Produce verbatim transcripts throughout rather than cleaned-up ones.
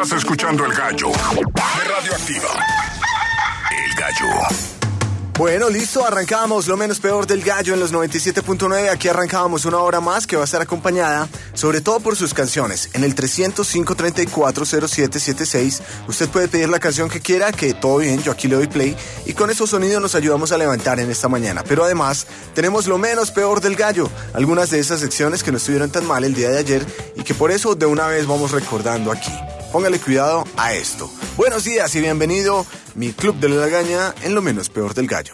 Estás escuchando El Gallo de Radioactiva. El Gallo. Bueno, listo, arrancamos lo menos peor del Gallo en los noventa y siete punto nueve. Aquí arrancábamos una hora más que va a estar acompañada, sobre todo por sus canciones. En el trescientos cinco treinta y cuatro cero siete setenta y seis, usted puede pedir la canción que quiera, que todo bien, yo aquí le doy play. Y con esos sonidos nos ayudamos a levantar en esta mañana. Pero además, tenemos lo menos peor del Gallo. Algunas de esas secciones que no estuvieron tan mal el día de ayer y que por eso de una vez vamos recordando aquí. Póngale cuidado a esto. Buenos días y bienvenido, mi Club de la Lagaña en lo menos peor del Gallo.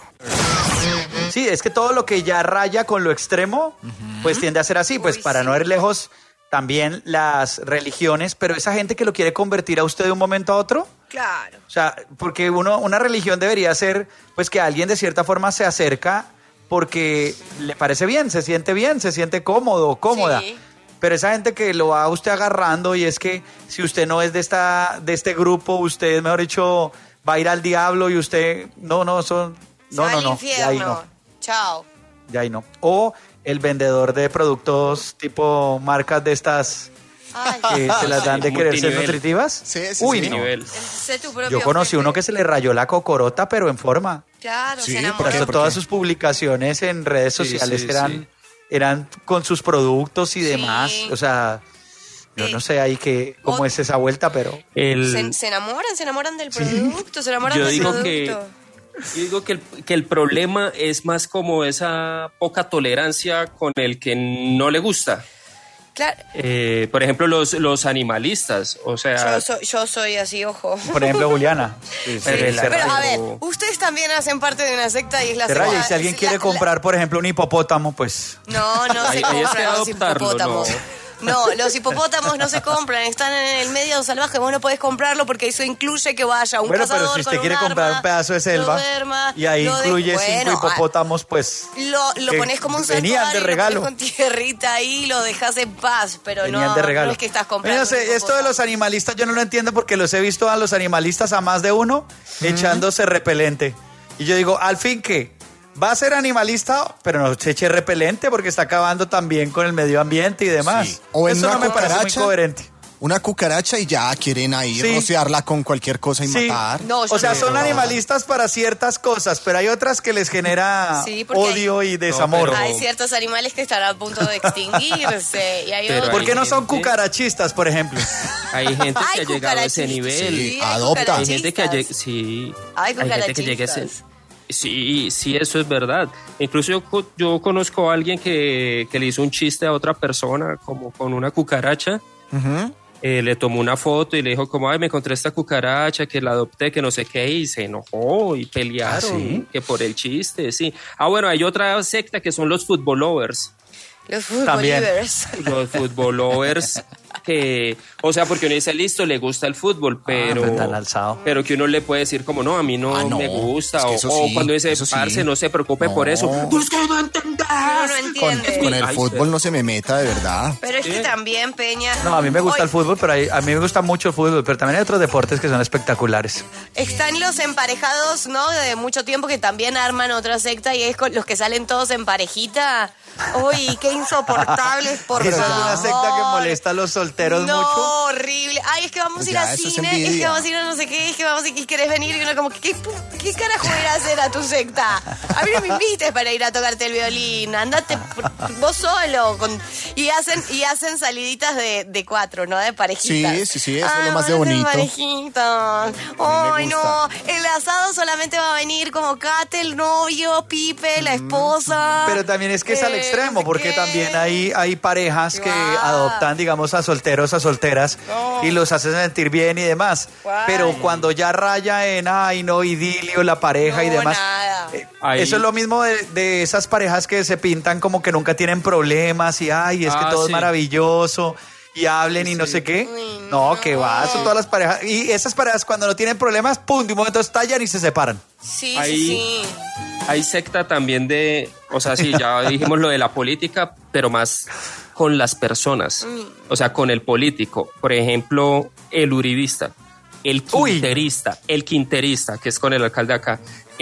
Sí, es que todo lo que ya raya con lo extremo, uh-huh. pues tiende a ser así. Pues Uy, para sí. no ir lejos, también las religiones, pero esa gente que lo quiere convertir a usted de un momento a otro. Claro. O sea, porque uno, una religión debería ser, pues que alguien de cierta forma se acerca porque le parece bien, se siente bien, se siente cómodo, cómoda. Sí. Pero esa gente que lo va usted agarrando y es que si usted no es de esta de este grupo, usted, mejor dicho, va a ir al diablo y used, no, no, son, no, no, no, ya ahí no. Chao. Ya ahí no. O el vendedor de productos tipo marcas de estas Ay, que se las dan de querer ser nutritivas. Sí, sí, Uy, sí. no. Sé tu propio Yo conocí jefe. uno que se le rayó la cocorota, pero en forma. Claro, sí, se enamoró. Pero todas sus publicaciones en redes Sí, sociales sí, eran... sí. eran con sus productos y Sí. demás, o sea, yo Eh, no sé ahí que cómo o- es esa vuelta, pero El, Se, se enamoran, se enamoran del producto, se enamoran yo del digo producto. que yo digo que el, que el problema es más como esa poca tolerancia con el que no le gusta. Claro, Eh, por ejemplo, los, los animalistas, o sea... yo soy, yo soy así, ojo. por ejemplo Juliana, sí, pero se el- la Pero raya. a ver, ustedes también hacen parte de una secta y es la Se secta. raya, y si alguien la- quiere la- comprar, por ejemplo, un hipopótamo, pues No, no Ahí- se ahí es que compran los adoptarlo, hipopótamos. no. No, los hipopótamos no se compran, están en el medio salvaje, vos no podés comprarlo porque eso incluye que vaya un bueno, cazador pero si usted con quiere un comprar arma, un pedazo de selva lo duerma, y ahí lo de- incluye bueno, cinco hipopótamos, pues Lo, lo que pones como un venían santuario, de regalo. lo pones con tierrita ahí, lo dejas en paz, pero Venían no, de regalo. no es que estás comprando. Yo no sé, un esto de hipopótamo. los animalistas yo no lo entiendo porque los he visto a los animalistas a más de uno echándose repelente. Y yo digo, ¿al fin qué? Va a ser animalista, pero no se eche repelente porque está acabando también con el medio ambiente y demás. Sí. O en Eso una no me parece muy cucaracha. coherente. Una cucaracha y ya quieren ahí Sí. rociarla con cualquier cosa y Sí. matar. No, yo O sea, no. son animalistas para ciertas cosas, pero hay otras que les genera Sí, porque odio y desamor. pero- Hay ciertos animales que están a punto de extinguirse y hay Pero otros. ¿Por qué no son gente- cucarachistas, por ejemplo? Hay gente Hay que ha llegado a ese cucarachistas, nivel. sí, hay adopta. Hay gente que ha llegado... cucarachistas. Sí, Hay gente que llega a ese... cucarachistas. Sí, sí, eso es verdad. Incluso yo, co- yo conozco a alguien que, que le hizo un chiste a otra persona, como con una cucaracha. Ujú. Eh, le tomó una foto y le dijo como, ay, me encontré esta cucaracha, que la adopté, que no sé qué, y se enojó y pelearon, ¿Ah, sí? que por el chiste, sí. Ah, bueno, hay otra secta que son los football lovers. Los También. futbolivers. Los football lovers que, o sea, porque uno dice, listo, le gusta el fútbol, pero, pero tan alzado. pero que uno le puede decir como, no, a mí no, Ah, no, me gusta, es que o, eso o sí, cuando dice, eso sí. parce, no se preocupe No. por eso. Tú es que no entendés. Uno no Con, entiende. con el Ay, fútbol no se me meta, de verdad. Pero es que Sí. también, Peña. No, a mí me gusta Hoy el fútbol, pero hay- a mí me gusta mucho el fútbol, pero también hay otros deportes que son espectaculares. Están los emparejados, ¿no? De mucho tiempo que también arman otra secta y es con los que salen todos en parejita. Uy, qué insoportables, por Esa favor. es una secta que molesta a los solteros no, mucho. horrible. Ay, es que vamos a ir Ya, al eso es cine, es, envidia. que vamos a ir a no sé qué, es que vamos a ir, querés venir y uno como, ¿qué, qué carajo ir a hacer a tu secta? A mí no me invites para ir a tocarte el violín, andate por- vos solo. Con, y hacen y hacen saliditas de, de cuatro, ¿no? De parejitas. Sí, sí, sí, eso es Ay, lo más de vamos a hacer bonito. parejitas. Ay, me no, gusta. el asado solamente va a venir como Kate, el novio, Pipe, la esposa. Pero también es que es al eh, extremo, no sé porque qué. también hay, hay parejas que Guau. adoptan, digamos, a solteros, a solteras, No. y los hacen sentir bien y demás. Guau. Pero cuando ya raya en, ay, no, idilio, la pareja y No, demás. nada. eh, Ahí- Eso es lo mismo de, de esas parejas que se pintan como que nunca tienen problemas y, ay, es que Ah, todo sí. es maravilloso. Y hablen y no sé qué. Uy, no, no. que va, son todas las parejas. Y esas parejas cuando no tienen problemas, pum, de un momento estallan y se separan. Sí, Ahí- sí, sí. Hay secta también de, o sea, sí, ya dijimos lo de la política, pero más con las personas, o sea, con el político. Por ejemplo, el uribista, el Uy. quinterista, el quinterista, que es con el alcalde acá,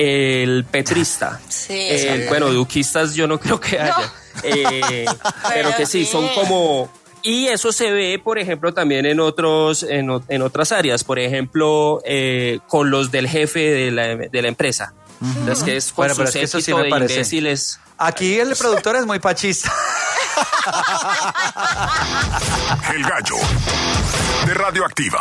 el petrista, Sí, el- sí. bueno, duquistas yo no creo que haya, eh, pero que sí, son como Y eso se ve, por ejemplo, también en otros, en, en otras áreas, por ejemplo, eh, con los del jefe de la, de la empresa. Uh-huh. Entonces, que es con bueno, su pero es que eso sí séquito me de parece. imbéciles. Aquí el productor es muy pachista. El Gallo de Radioactiva.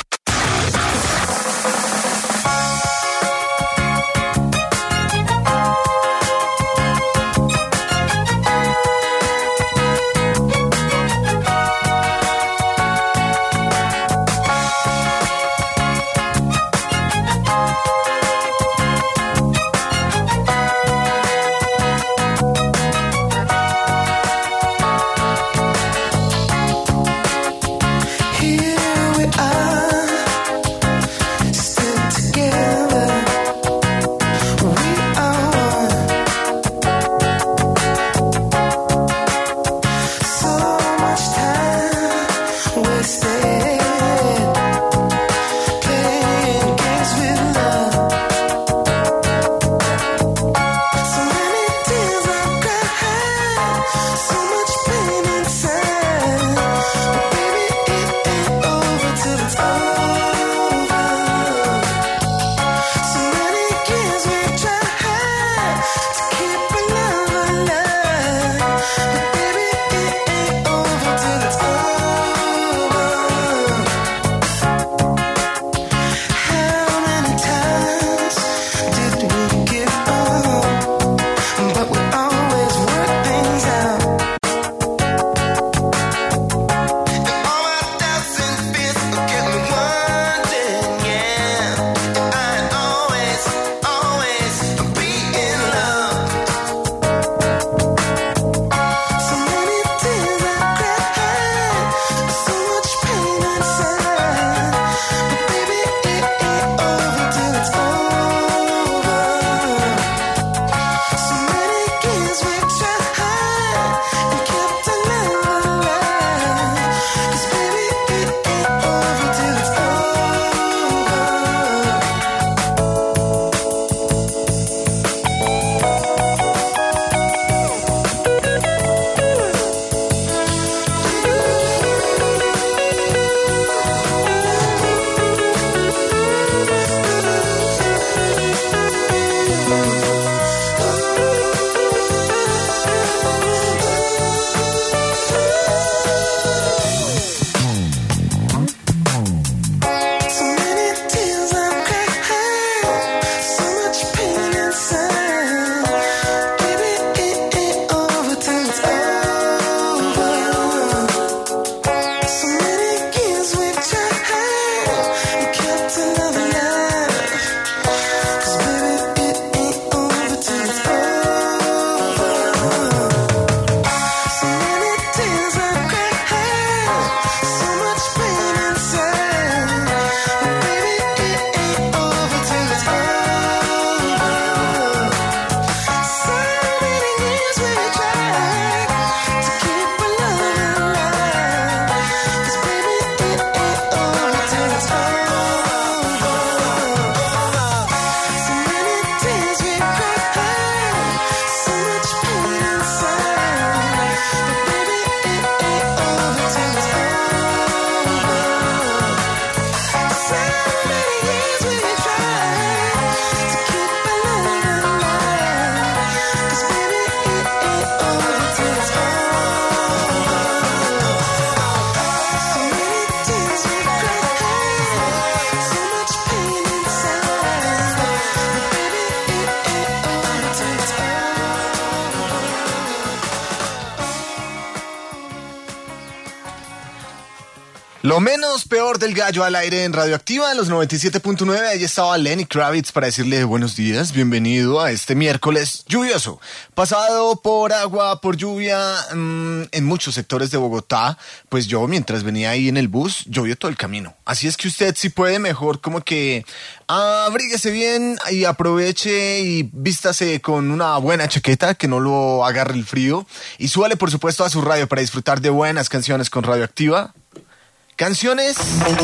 Lo menos peor del Gallo al aire en Radioactiva en los noventa y siete punto nueve. Ahí estaba Lenny Kravitz para decirle buenos días, bienvenido a este miércoles lluvioso. Pasado por agua, por lluvia mmm, en muchos sectores de Bogotá. Pues yo mientras venía ahí en el bus, llovió todo el camino. Así es que usted si puede mejor como que abríguese bien y aproveche y vístase con una buena chaqueta que no lo agarre el frío. Y súbale por supuesto a su radio para disfrutar de buenas canciones con Radioactiva. Canciones,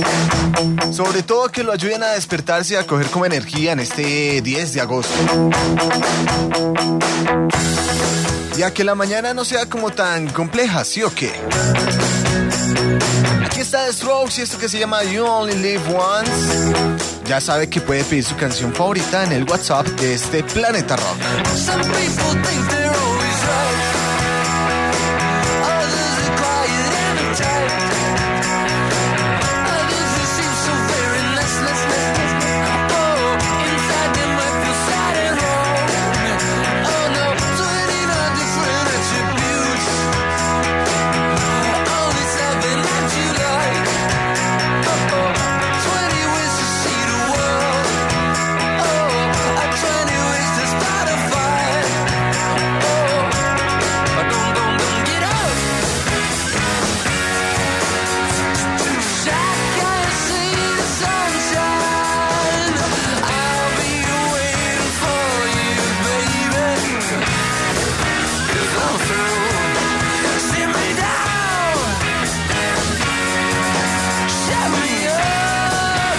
sobre todo que lo ayuden a despertarse y a coger como energía en este diez de agosto. Y a que la mañana no sea como tan compleja, ¿sí o qué? Aquí está The Strokes y esto que se llama You Only Live Once. Ya sabe que puede pedir su canción favorita en el WhatsApp de este Planeta Rock. Some people think they're always right. Others are quiet and uptight. Others who seem so very restless. Oh, inside them I feel sad and wrong. Oh no, twenty-nine different attributes. Only seven that you like. Oh, twenty ways to see the world. Oh, twenty ways to start a fire. Oh, don't, don't, don't get up. I can't see the sunshine. I'll be waiting for you, baby. 'Cause I'm through. Sit me down. Shut me up.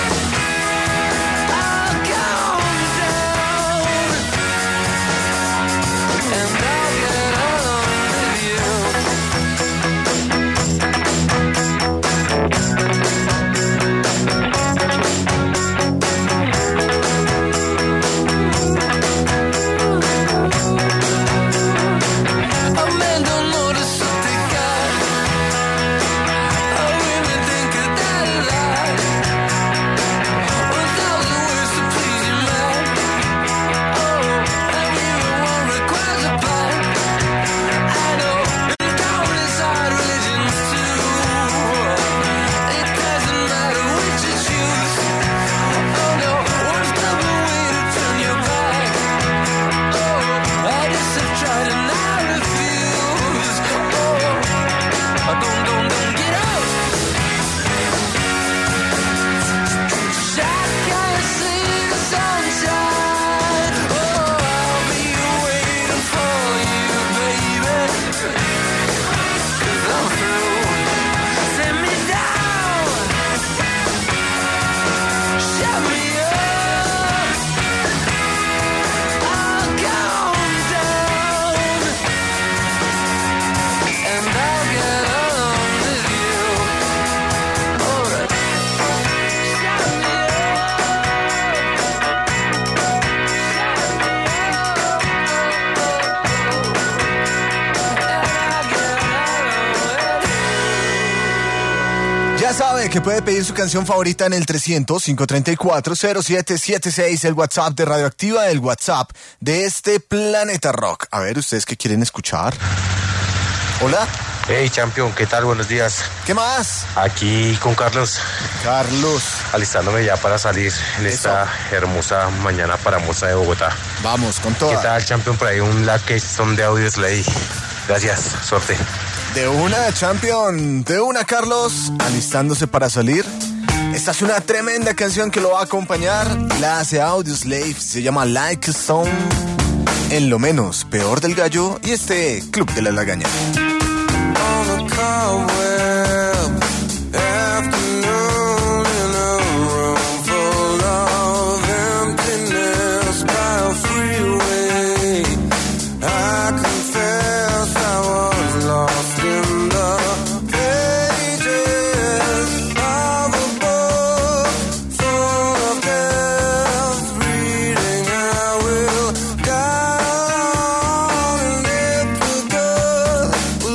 I'll calm down. And I'll get on with you. A man don't notice what they got. A women think of that a lot. One thousand ways to please your man. Oh, and even one requires a plan. I know, and countless hard religions too. It doesn't matter which you choose. Oh no, one stubborn way to turn your back. Oh, I just have tried and I refuse. Oh, don't, don't, don't get up. I can't see the sunshine. Oh, I'll be waiting for you, baby. 'Cause I'm through. Sit me down. Shut me up. I'll calm down. And I'll get on with you. All right. Shut me up. Ya sabe que puede pedir su canción favorita en el trescientos, cinco treinta y cuatro, cero siete siete seis, el WhatsApp de Radioactiva, el WhatsApp de este Planeta Rock. A ver, ¿ustedes qué quieren escuchar? Hola, Hey, Champion, ¿qué tal? Buenos días. ¿qué más? Aquí con Carlos, Carlos, alistándome ya para salir en esta hermosa mañana paramosa de Bogotá. vamos con ¿Qué toda. tal, Champion? Por ahí un Lakeson de Audio Slay. Gracias, suerte. De una, Champion, de una, Carlos, alistándose para salir. Esta es una tremenda canción que lo va a acompañar. La hace Audioslave, se llama Like a Song. En lo menos peor del gallo y este Club de la Lagaña. On a cobweb afternoon in a room full of emptiness by a freeway. I confess I was lost in the pages of a book full of death. Reading I will die on, and if the good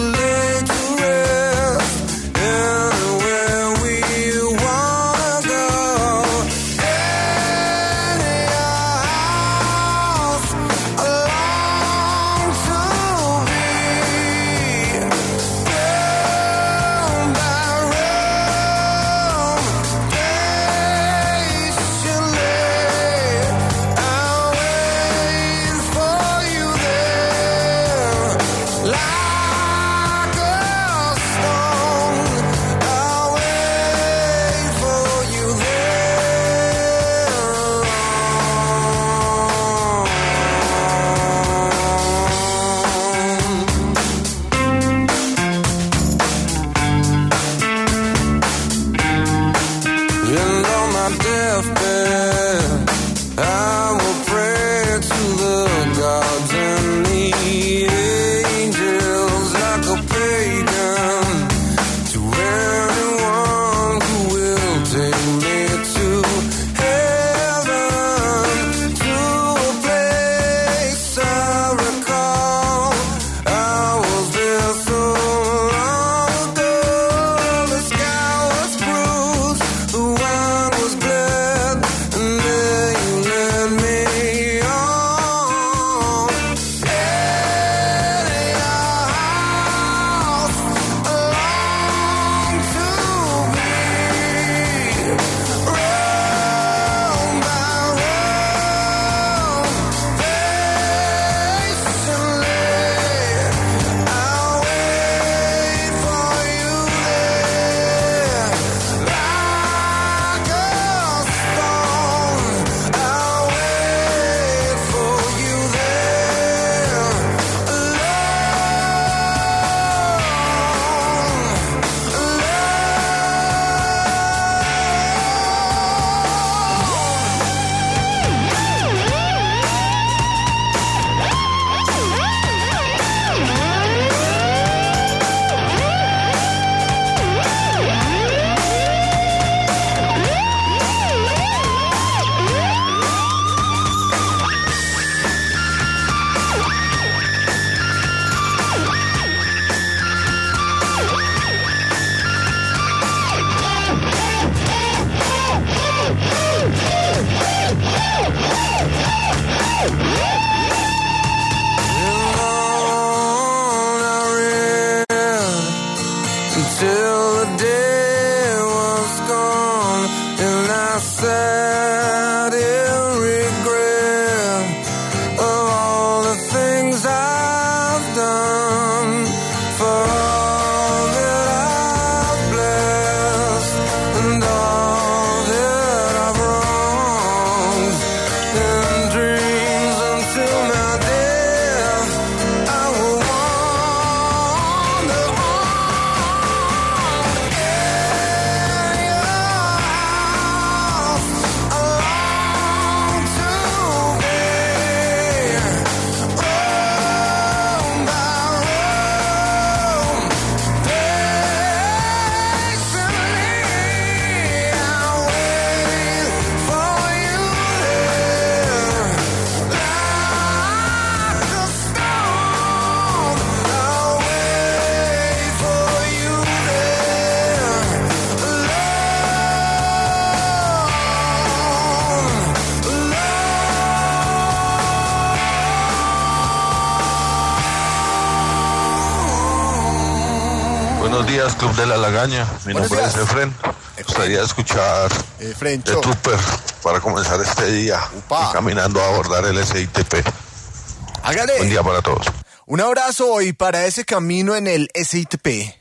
Buenos días, Club de la Lagaña. Mi Buenos nombre días. es Efren. Me gustaría escuchar Eh, Frencho. The Trooper para comenzar este día Upa. y caminando a abordar el S I T P. Hágale. Buen día para todos. Un abrazo hoy para ese camino en el S I T P.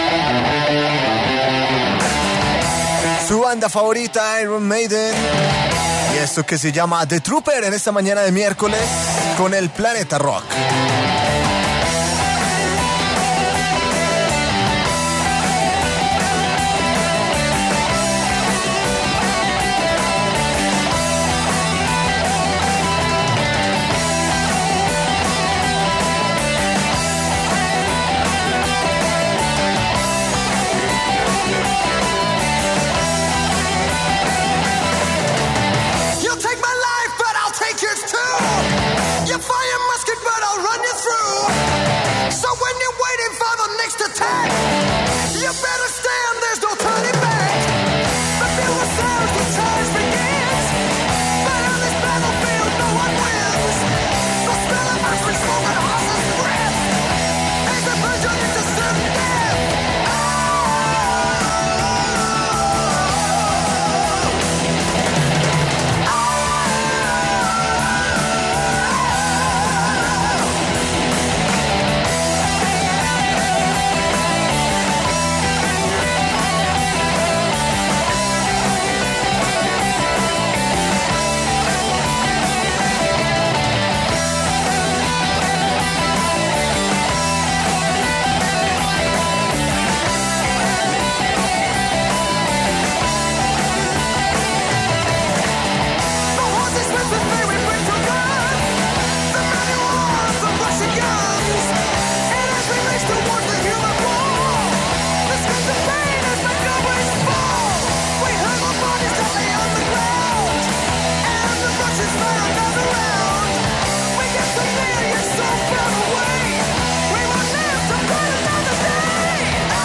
Su banda favorita, Iron Maiden. Y esto que se llama The Trooper en esta mañana de miércoles con el Planeta Rock. You'll take my life, but I'll take yours too. You fire musket, but I'll run you through. So when you're waiting for the next attack, you better stand, there's no turning back. The feel the sounds, the charge begins. But on this battlefield, no one wins. The smell of ice smoke and horse's breath as they push you into certain death. The horses with the very bring to God. The many wars of Russian guns. And as we race towards the human wall, the screams of pain as the goblins fall. We hurl our bodies gently on the ground. And the Russians fire another round. We get so near, yet so far away. We will live to fight another day.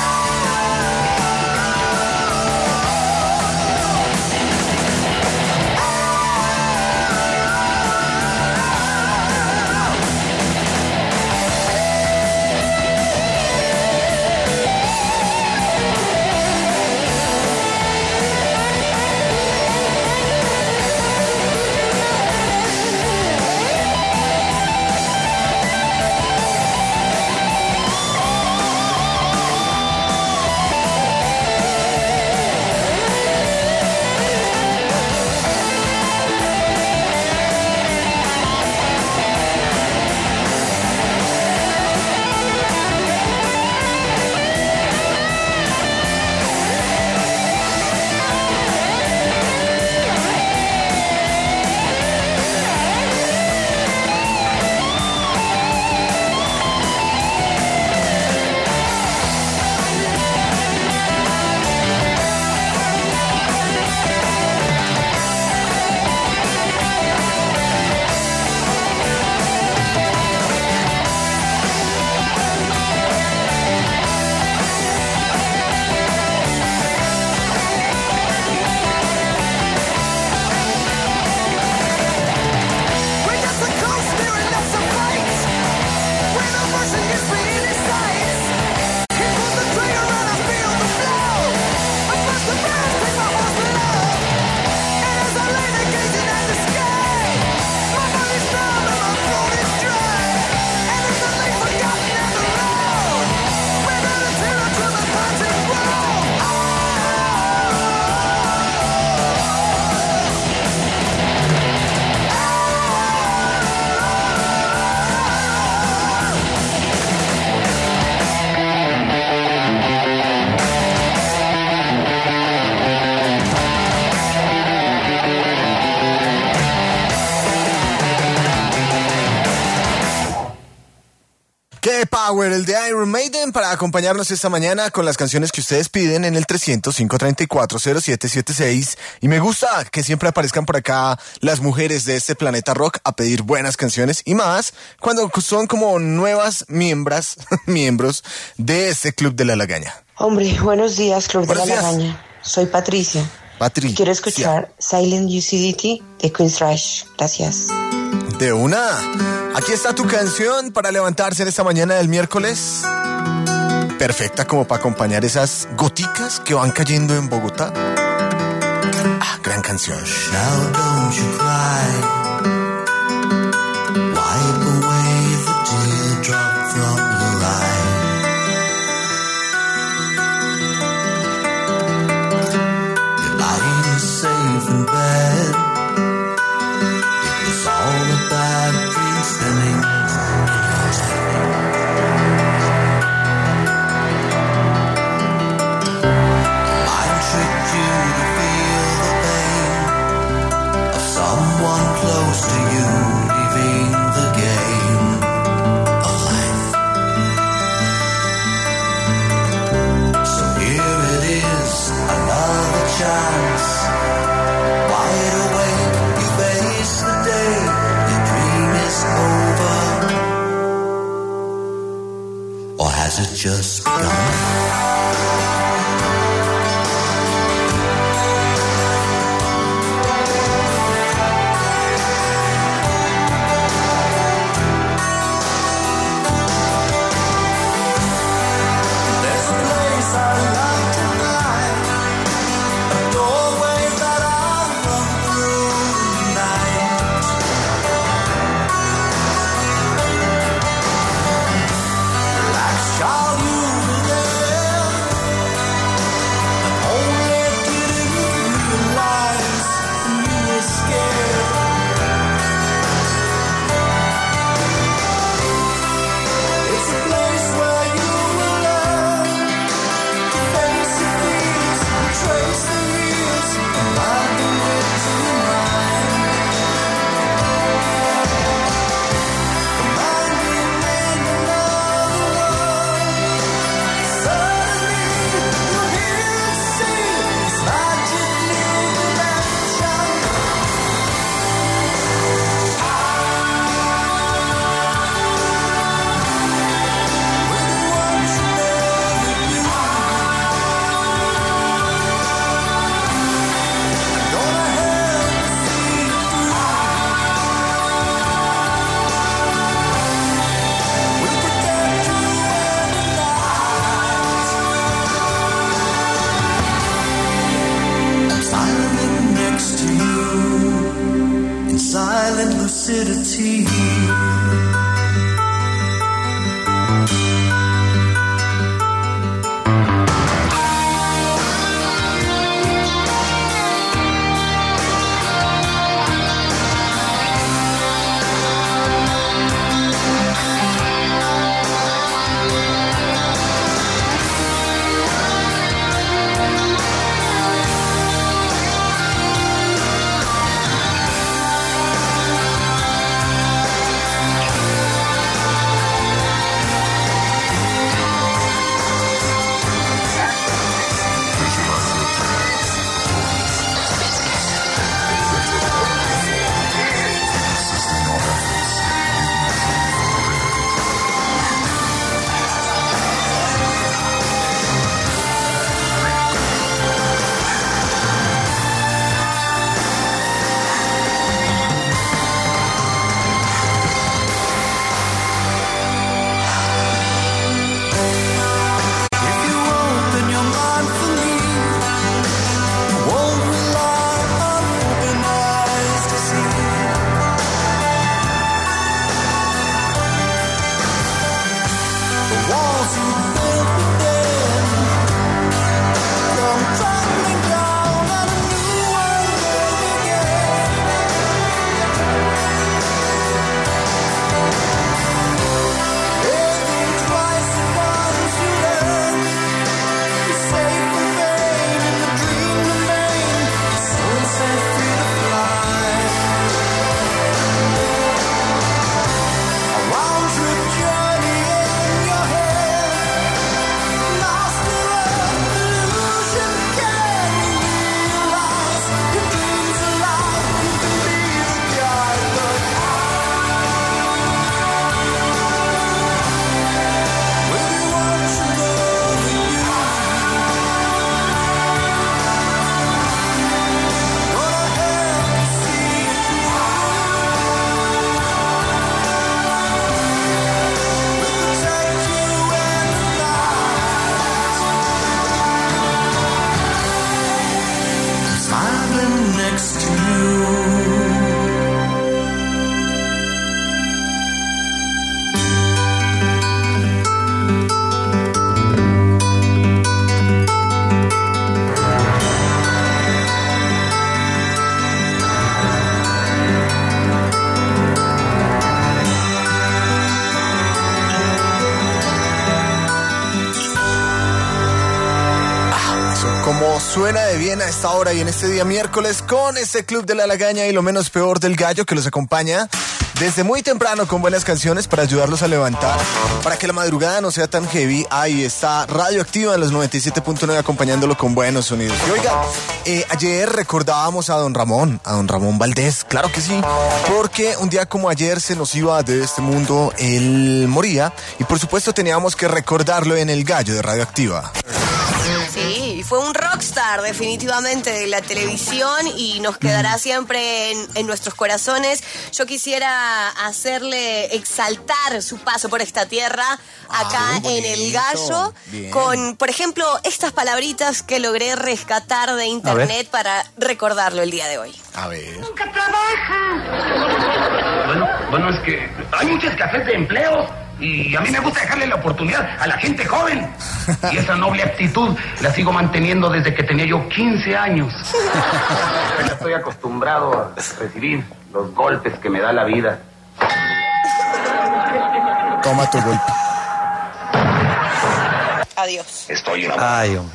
We got the coast steering up some fights. When a Russian gets me in his sights, he pulls the trigger and I feel the blow. I bust the brass, take my horse below. And as I lay there gazing at the sky, my body's numb and my throat is dry. And as I lay forgotten at the road, without a tear until the punching roll. ¡Qué power! El de Iron Maiden para acompañarnos esta mañana con las canciones que ustedes piden en el trescientos, cinco treinta y cuatro, cero siete siete seis. Y me gusta que siempre aparezcan por acá las mujeres de este Planeta Rock a pedir buenas canciones y más cuando son como nuevas miembros, miembros de este Club de la Lagaña. Hombre, buenos días, Club Buenos de la días. Lagaña. Soy Patricia. Patricia. Quiero escuchar Silent U C D T de Queen's Rush. Gracias. De una. Aquí está tu canción para levantarse en esta mañana del miércoles. perfecta como para acompañar esas goticas que van cayendo en Bogotá. Ah, gran canción. Now don't you cry. Wipe away the teardrop from your eye. You're lying safe in bed. It was all a bad dream spinning in your head. Mind tricked you to feel the pain of someone close to you leaving the game of life. So here it is, another chance. Wide awake, you face the day, your dream is over. Or has it just begun? There's a place I love tonight, a doorway that I'll run through tonight. Relax, child, you'll be there. But only didn't realize you were scared. It's a place where you will learn to face your fears and trace the years and mind the way to mind. Commanding in another world. Suddenly you hear and see this magic new dimension. With the ones who never knew. Gonna help you see it through. We'll protect you every night. I'm silent next to you in silent lucidity. Como suena de bien a esta hora y en este día miércoles con este Club de la Lagaña y lo menos peor del gallo que los acompaña desde muy temprano con buenas canciones para ayudarlos a levantar, para que la madrugada no sea tan heavy. Ahí está Radioactiva en los noventa y siete punto nueve acompañándolo con buenos sonidos. Y oiga, eh, ayer recordábamos a don Ramón, a don Ramón Valdés, claro que sí, porque un día como ayer se nos iba de este mundo, él moría y por supuesto teníamos que recordarlo en el gallo de Radioactiva. Sí, fue un rockstar definitivamente de la televisión y nos quedará siempre en, en nuestros corazones. Yo quisiera hacerle exaltar su paso por esta tierra acá Ah, en El Gallo bien. con, por ejemplo, estas palabritas que logré rescatar de internet para recordarlo el día de hoy. A ver. Nunca trabaja. Bueno, bueno, es que hay mucha escasez de empleos y a mí me gusta dejarle la oportunidad a la gente joven. Y esa noble actitud la sigo manteniendo desde que tenía yo quince años. Ya estoy acostumbrado a recibir los golpes que me da la vida. Toma tu golpe. Adiós. Estoy enamorado. Ay, hombre.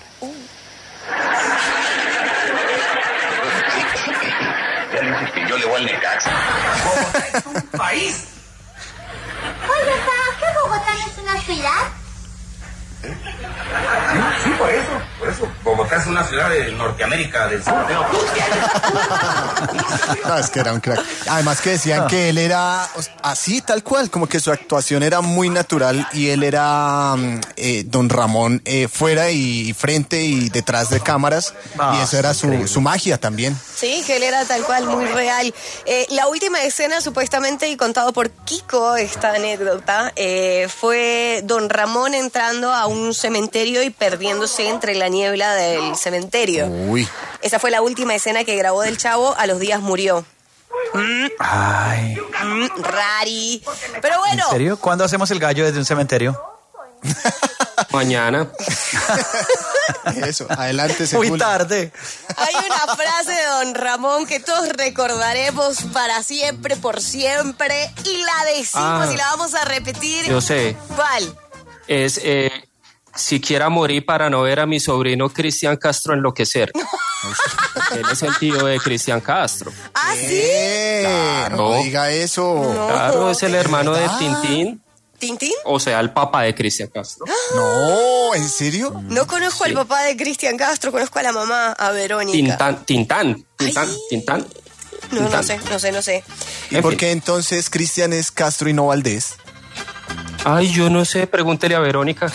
Ya le insistí, yo le voy al Necaxa. Bogotá es un país. Oye, ¿sabes que Bogotá no es una ciudad? Sí, sí, por eso, por eso. Bogotá es una ciudad de Norteamérica del Sur. Pero tú No, es que era un crack. Además que decían que él era o sea, así, tal cual, como que su actuación era muy natural y él era mm, eh, don Ramón eh, fuera y frente y detrás de cámaras Ah, y esa era su, increíble. su magia también. Sí, que él era tal cual, muy real. Eh, la última escena, supuestamente, y contado por Kiko, esta anécdota, eh, fue don Ramón entrando a un cementerio y perdiéndose entre la niebla del cementerio. Uy. Esa fue la última escena que grabó del Chavo, a los días murió. Mm, Ay. mm, rari. Pero bueno. ¿En serio? ¿Cuándo hacemos el gallo desde un cementerio? Mañana. Eso, adelante. Muy Según. tarde. Hay una frase de don Ramón que todos recordaremos para siempre, por siempre, y la decimos Ah. y la vamos a repetir. Yo sé. ¿Cuál? Es eh, siquiera morí para no ver a mi sobrino Cristian Castro enloquecer. Él es el tío de Cristian Castro. ¿Ah, sí? Eh, Claro. No diga eso. Claro, es el hermano de ¿verdad? Tintín, ¿Tintín? o sea, el papá de Cristian Castro. No, ¿en serio? No conozco Sí. al papá de Cristian Castro, conozco a la mamá, a Verónica. Tintán, Tintán, Tintán, Ay. Tintán. No, no Tintán. sé, no sé, no sé. ¿Y En por fin. qué entonces Cristian es Castro y no Valdés? Ay, yo no sé, pregúntele a Verónica.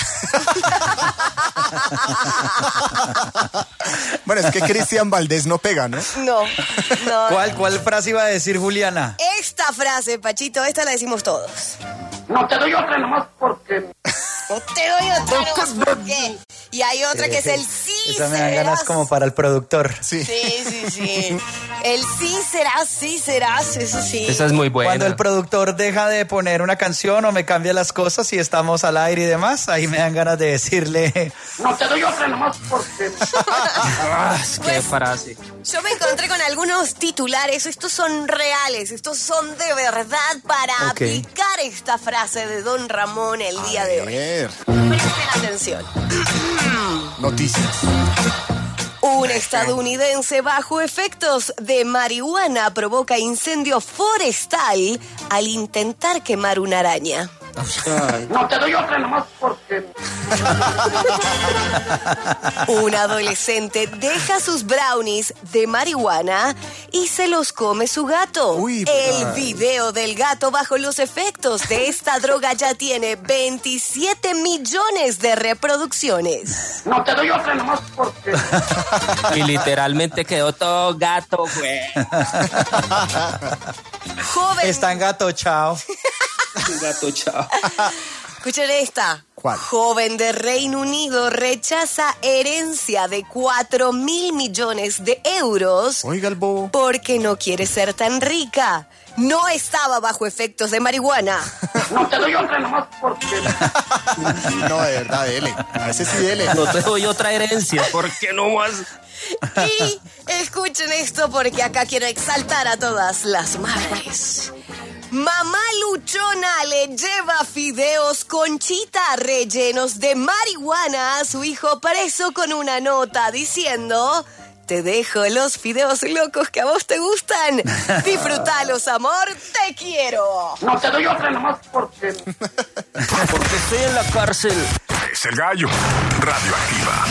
Bueno, es que Cristian Valdés no pega, ¿no? No, no. ¿Cuál, ¿Cuál frase iba a decir Juliana? Esta frase, Pachito, esta la decimos todos. no te doy otra nomás porque... No te doy otra nomás porque. Y hay otra que es el sí Esa me dan ganas serás. como para el productor. Sí. Sí, sí, sí. El sí serás, sí serás, eso sí. Esa es muy buena. Cuando el productor deja de poner una canción o me cambia las cosas y estamos al aire y demás, ahí me dan ganas de decirle... No te doy otra nomás porque... Ah, qué Pues- frase. Yo me encontré con algunos titulares, estos son reales, estos son de verdad para Ok. aplicar esta frase de don Ramón el día A de hoy. ver, Presten atención. noticias. Un estadounidense bajo efectos de marihuana provoca incendio forestal al intentar quemar una araña. No te doy otra nomás porque... Un adolescente deja sus brownies de marihuana y se los come su gato. Uy, El ay. video del gato bajo los efectos de esta droga ya tiene veintisiete millones de reproducciones. No te doy otra nomás porque... Y literalmente quedó todo gato, güey. Joven. Está en gato, chao. Gato, chao. Escuchen esta. ¿Cuál? Joven de Reino Unido rechaza herencia de cuatro mil millones de euros Oiga el bobo. porque no quiere ser tan rica. No estaba bajo efectos de marihuana. No te doy otra nomás porque... No, de verdad, dele. A ese sí dele. No te doy otra herencia, ¿por qué no más? Y escuchen esto porque acá quiero exaltar a todas las madres. Mamá luchona le lleva fideos Conchita rellenos de marihuana a su hijo preso con una nota diciendo: te dejo los fideos locos que a vos te gustan. Disfrutalos, amor, te quiero. No te doy otra nomás porque... Porque estoy en la cárcel. Es el gallo. Radioactiva.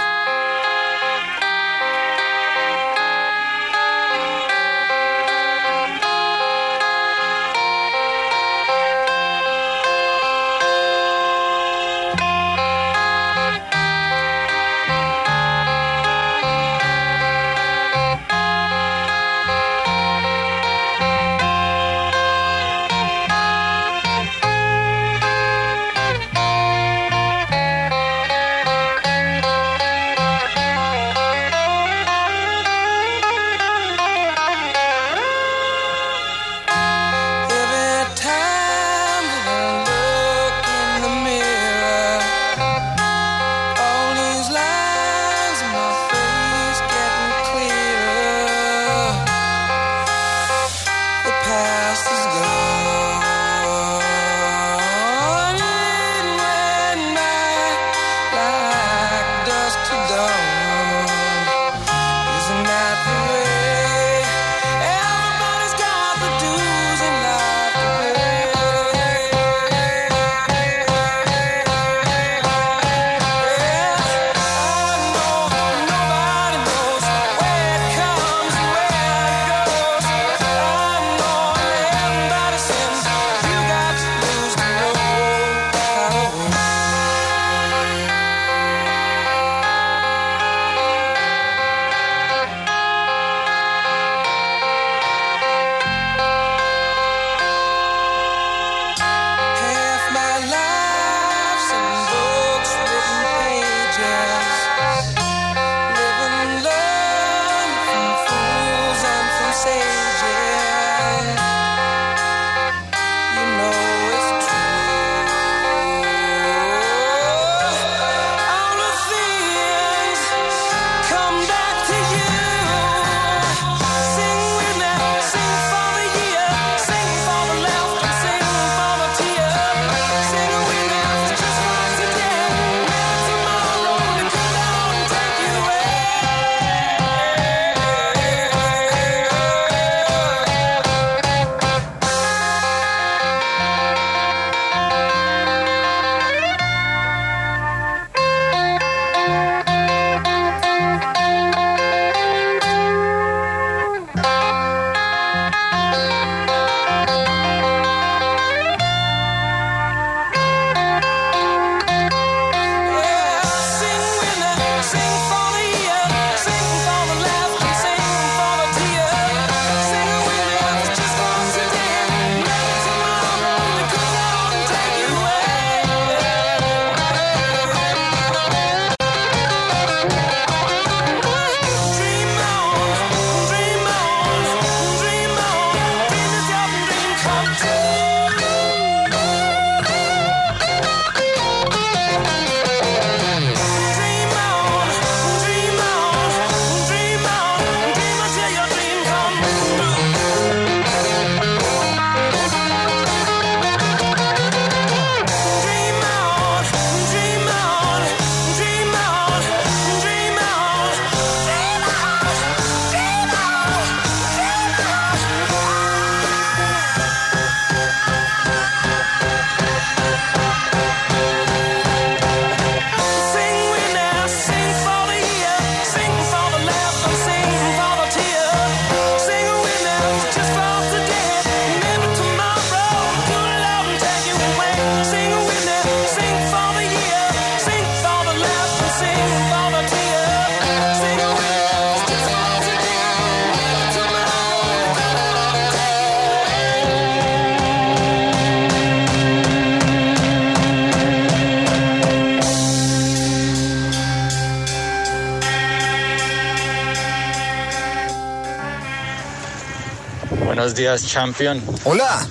Buenos días, champion. Hola.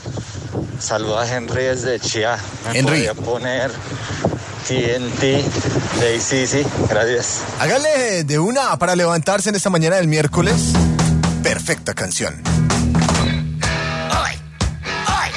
Saluda a Henry desde Chía. Me Henry. podría poner T N T de A C C. Gracias. Hágale de una para levantarse en esta mañana del miércoles. Perfecta canción. Hoy, hoy,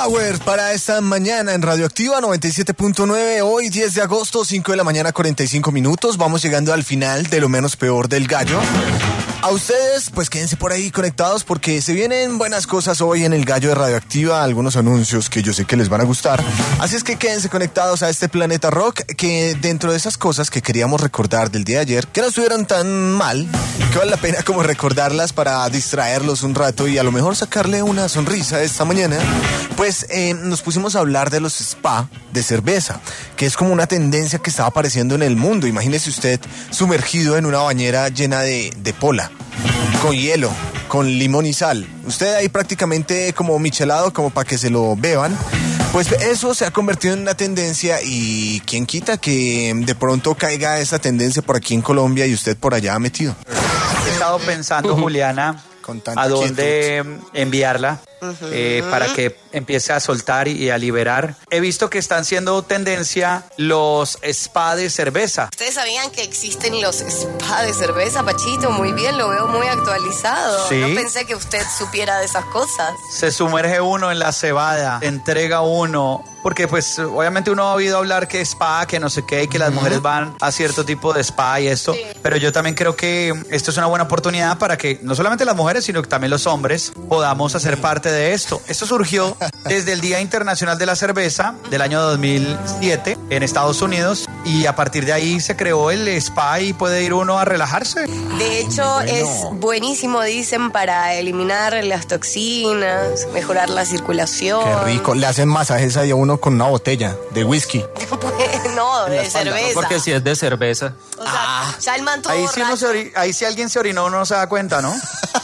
Power para esta mañana en Radioactiva noventa y siete punto nueve. Hoy diez de agosto, cinco de la mañana, cuarenta y cinco minutos. Vamos llegando al final de Lo Menos Peor del Gallo. A ustedes, pues quédense por ahí conectados porque se vienen buenas cosas hoy en el Gallo de Radioactiva, algunos anuncios que yo sé que les van a gustar. Así es que quédense conectados a este Planeta Rock, que dentro de esas cosas que queríamos recordar del día de ayer, que no estuvieron tan mal, que vale la pena como recordarlas para distraerlos un rato y a lo mejor sacarle una sonrisa esta mañana, pues eh, nos pusimos a hablar de los spa de cerveza, que es como una tendencia que estaba apareciendo en el mundo. Imagínese usted sumergido en una bañera llena de, de pola, con hielo, con limón y sal. Usted ahí prácticamente como michelado, como para que se lo beban. Pues eso se ha convertido en una tendencia y quién quita que de pronto caiga esa tendencia por aquí en Colombia y usted por allá metido. He estado pensando, Juliana, a dónde quietud. enviarla. Uh-huh. eh, para que empiece a soltar y a liberar. He visto que están siendo tendencia los spa de cerveza. ¿Ustedes sabían que existen los spa de cerveza, Pachito? Muy bien, lo veo muy actualizado. ¿Sí? No pensé que usted supiera de esas cosas. Se sumerge uno en la cebada, entrega uno, porque pues obviamente uno ha oído hablar que spa, que no sé qué, y que las uh-huh. mujeres van a cierto tipo de spa y esto, sí. Pero yo también creo que esto es una buena oportunidad para que no solamente las mujeres, sino que también los hombres podamos hacer parte de esto. Esto surgió desde el Día Internacional de la Cerveza del año dos mil siete en Estados Unidos y a partir de ahí se creó el spa y puede ir uno a relajarse. De hecho, bueno. es buenísimo, dicen, para eliminar las toxinas, mejorar la circulación. Qué rico. Le hacen masajes ahí a uno con una botella de whisky. No, de cerveza. No, porque si es de cerveza. O sea, ah. ya el manto ahí, si uno se ori- ahí si alguien se orinó uno no se da cuenta, ¿no?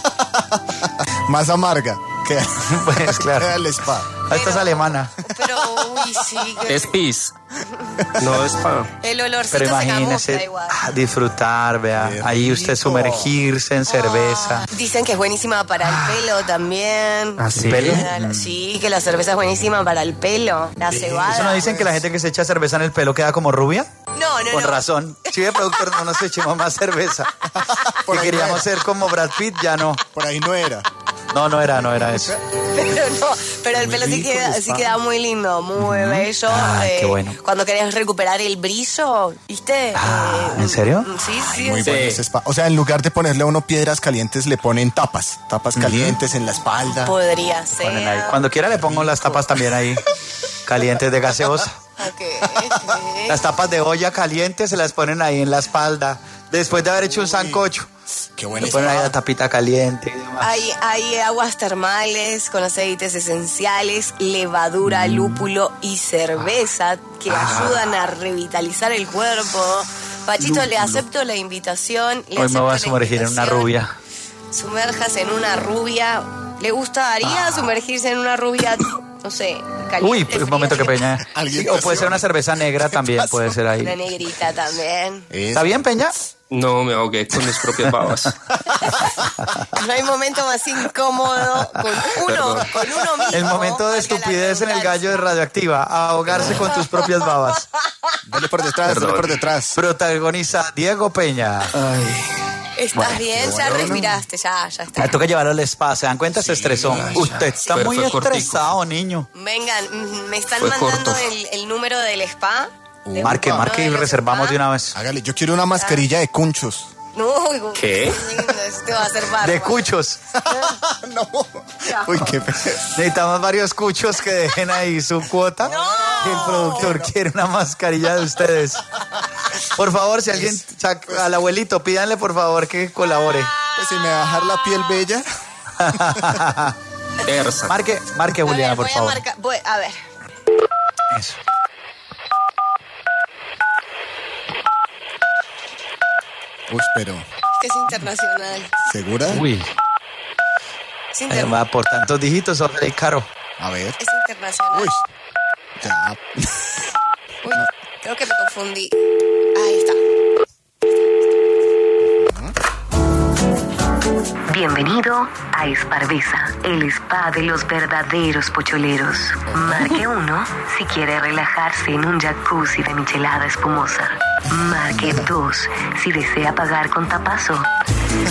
Más amarga. Que pues claro. El spa. Esta es alemana. Pero, uy, sí. Que... Es pis. No es spa. El olorcito pero se imagínese camufla igual. Ah, disfrutar, vea. Qué ahí usted rico. Sumergirse en cerveza. Oh, dicen que es buenísima para el pelo también. ¿Ah, sí? ¿Pelo? Sí, que la cerveza es buenísima para el pelo. La cebada. ¿Eso no dicen que la gente que se echa cerveza en el pelo queda como rubia? No, no, Con no. razón. Sí, de productor no nos echemos más cerveza. Que queríamos no ser como Brad Pitt, ya no. Por ahí no era. No, no era, no era eso. Pero no, pero el pelo sí queda, sí queda muy lindo, muy uh-huh. bello. Ah, eh, qué bueno. Cuando querés recuperar el brillo, ¿viste? Ah, eh, ¿en serio? Sí, sí. Ay, muy sí. bueno ese spa. O sea, en lugar de ponerle a uno piedras calientes, le ponen tapas. Tapas uh-huh. calientes en la espalda. Podría ser. Ahí. Cuando quiera le pongo las tapas también ahí, calientes de gaseosa. Okay. Las tapas de olla calientes se las ponen ahí en la espalda, después de haber hecho un sancocho. Qué bueno. Le ponen ahí la tapita caliente y demás. Hay, hay aguas termales con aceites esenciales, levadura, mm. lúpulo y cerveza que ah. ayudan a revitalizar el cuerpo. Pachito, lúpulo. Le acepto la invitación. Le Hoy me voy a sumergir en una rubia. Sumérjase en una rubia. ¿Le gustaría ah. sumergirse en una rubia? No sé, caliente. Uy, un momento que Peña. Sí, o puede ser una cerveza negra también, puede ser ahí. Una negrita también. ¿Está bien, Peña? No, me ahogué con mis propias babas. No hay momento más incómodo con uno, con uno mismo. El momento de estupidez en el Gallo de Radioactiva, ahogarse con tus propias babas. Dale por detrás, Perdón. dale por detrás. Protagoniza Diego Peña. Ay. ¿Estás bueno, bien? Ya bueno. respiraste, ya, ya está. Me toca llevarlo al spa, ¿se dan cuenta? Sí, se estresó. Ya, ya. Usted está sí, muy estresado, cortico. Niño. Vengan, me están fue mandando el, el número del spa. Uh, marque, marque y reservamos spa. De una vez. Hágale, yo quiero una mascarilla de cunchos. No, ¿qué? Este va a ser barba. De cuchos. No. Uy, qué feo. Necesitamos varios cuchos que dejen ahí su cuota. No. Y el productor no. quiere una mascarilla de ustedes. Por favor, si alguien, al abuelito, pídanle por favor que colabore. Pues si me va a dejar la piel bella. marque, marque, Juliana, a ver, por voy favor. A, marcar, voy, a ver. Eso. Uy, pero... Es que es internacional. ¿Segura? Uy. Es internacional. Va por tantos dígitos, sobre caro. A ver. Es internacional. Uy. Ya. Uy, no. Creo que me confundí. Ahí está. Bienvenido a Esparveza, el spa de los verdaderos pocholeros. Marque uno si quiere relajarse en un jacuzzi de michelada espumosa. Marque dos si desea pagar con tapazo.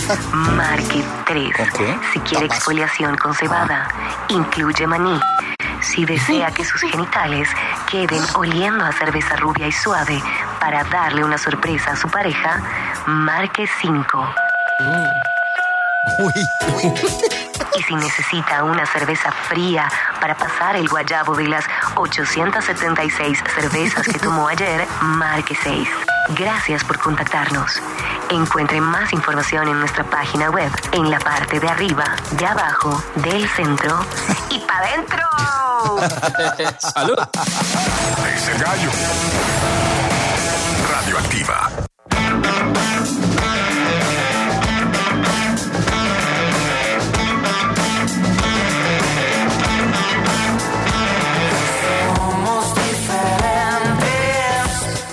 Marque tres si quiere exfoliación con cebada. Incluye maní. Si desea que sus genitales queden oliendo a cerveza rubia y suave para darle una sorpresa a su pareja, marque cinco. Y si necesita una cerveza fría para pasar el guayabo de las ochocientas setenta y seis cervezas que tomó ayer, marque seis. Gracias por contactarnos. Encuentre más información en nuestra página web, en la parte de arriba, de abajo, del centro y para adentro. ¡Salud! Es el gallo. Radioactiva. Somos diferentes,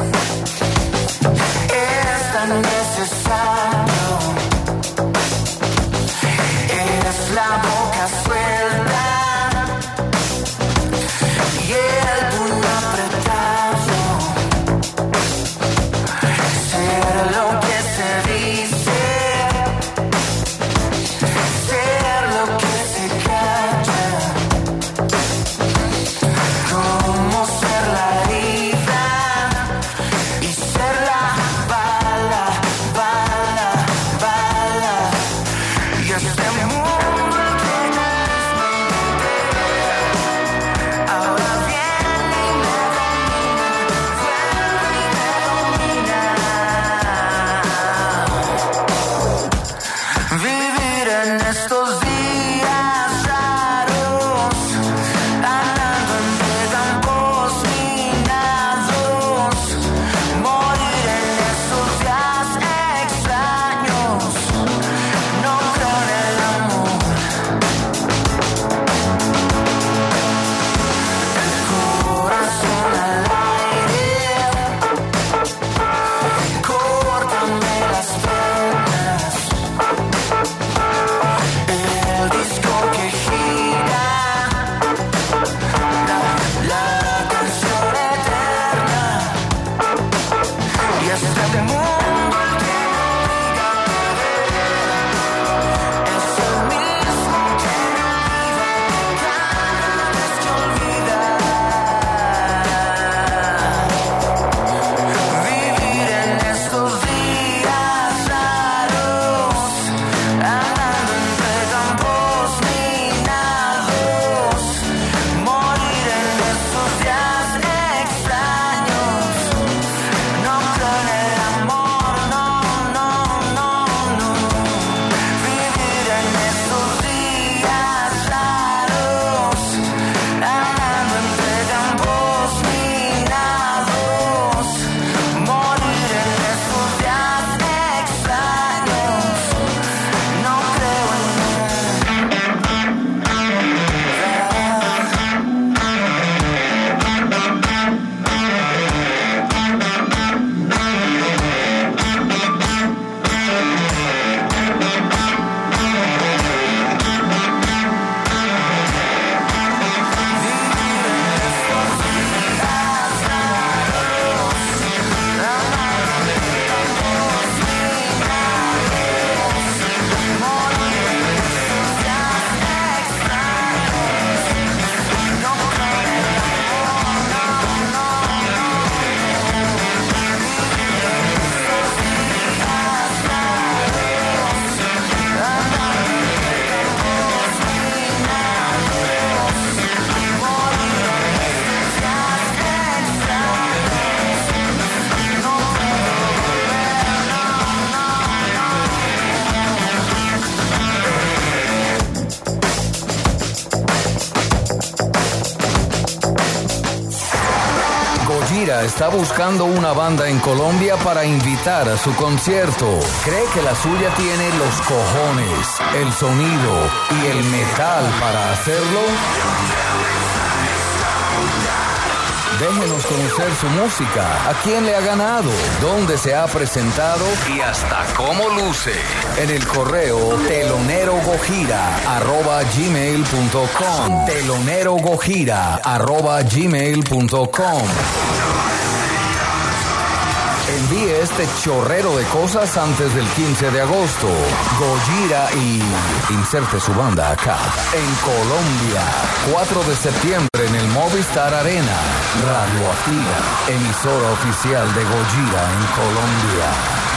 es tan necesario, es la boca suelta y el puño apretado, ser lo que se dice, ser lo que se calla. Cómo ser la herida y ser la bala, bala, bala. Y este mundo que no es mi ahora viene y me domina, vuelve y me domina. Vivir en estos días raros, andando entre campos minados, morir en esos días extraños, no creo en el amor. El corazón al aire, córtame las penas. El disco que gira, la, la canción eterna. Y este mundo el que no diga que es el mismo que no vive cada vez que olvida. Vivir en estos días raros, andando entre campos minados, morir en esos días extraños, no creo en el amor, no, no, no, no. Vivir en esos días raros, andando entre campos minados, morir en esos días extraños, no creo en Gojira está buscando una banda en Colombia para invitar a su concierto. Cree que la suya tiene los cojones, el sonido y el metal para hacerlo. Déjenos conocer su música, a quién le ha ganado, dónde se ha presentado y hasta cómo luce. En el correo telonerogojira arroba gmail punto com. telonerogojira arroba gmail punto com. Envíe este chorrero de cosas antes del quince de agosto. Gojira y inserte su banda acá. En Colombia, cuatro de septiembre en el Movistar Arena. Radioactiva, emisora oficial de Gojira en Colombia.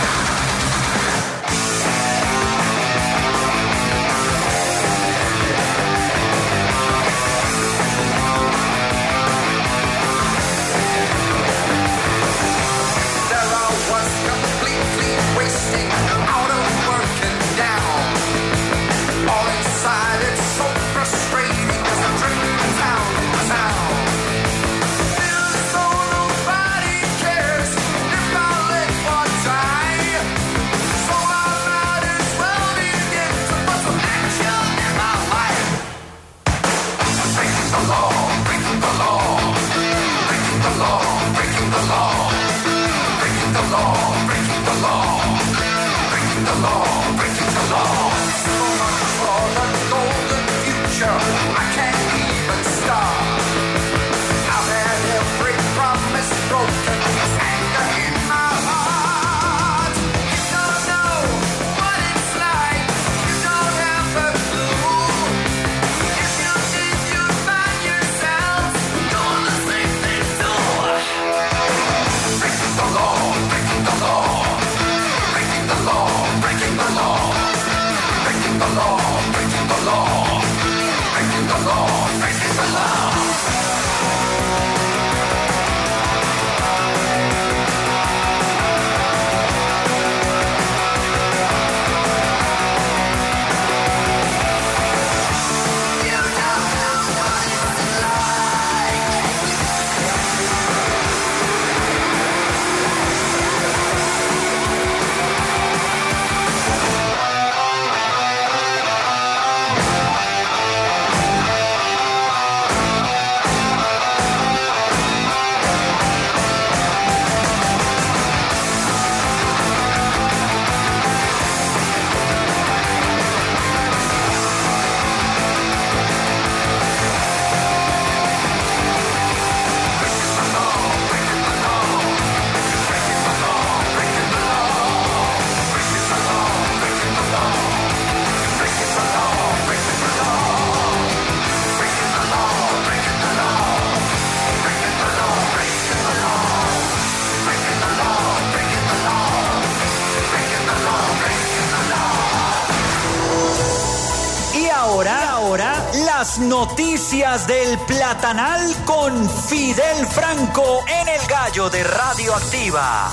Las noticias del Platanal con Fidel Franco en El Gallo de Radioactiva.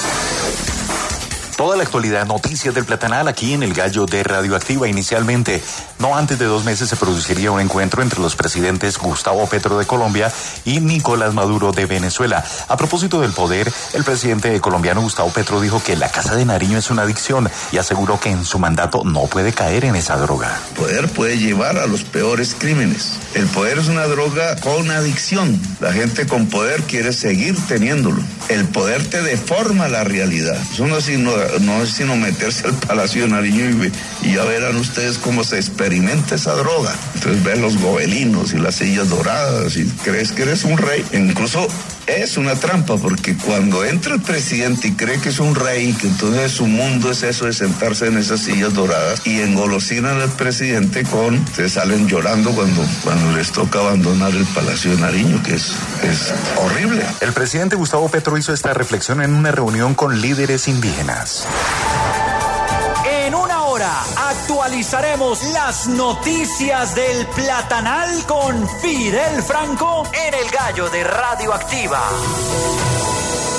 Toda la actualidad, noticias del Platanal aquí en El Gallo de Radioactiva. Inicialmente, no antes de dos meses se produciría un encuentro entre los presidentes Gustavo Petro de Colombia y Nicolás Maduro de Venezuela. A propósito del poder, el presidente colombiano Gustavo Petro dijo que la Casa de Nariño es una adicción y aseguró que en su mandato no puede caer en esa droga. El poder puede llevar a los peores crímenes. El poder es una droga con adicción. La gente con poder quiere seguir teniéndolo. El poder te deforma la realidad. Eso no es sino, no es sino meterse al Palacio de Nariño y, y ya verán ustedes cómo se experimenta esa droga. Entonces ves los gobelinos y las sillas doradas y crees que eres un rey. E incluso es una trampa porque cuando entra el presidente y cree que es un rey, que entonces su mundo es eso de sentarse en esas sillas doradas y engolosinan al presidente con, se salen llorando cuando, cuando les toca abandonar el Palacio de Nariño, que es, es horrible. El presidente Gustavo Petro hizo esta reflexión en una reunión con líderes indígenas. En una hora actualizaremos las noticias del Platanal con Fidel Franco en El Gallo de Radioactiva.